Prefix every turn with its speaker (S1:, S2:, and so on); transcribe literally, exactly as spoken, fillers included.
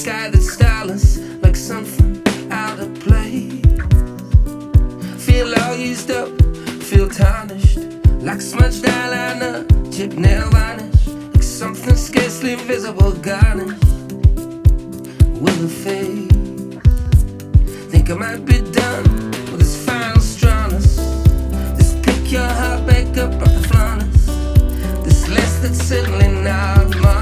S1: sky that's starless, like something out of place. Feel all used up, feel tarnished, like smudged eyeliner, chipped nail varnish, like something scarcely visible, garnished with a face. Think I might be done with this final strawness, this pick your heart back up off the furnace, this less that's certainly not mine.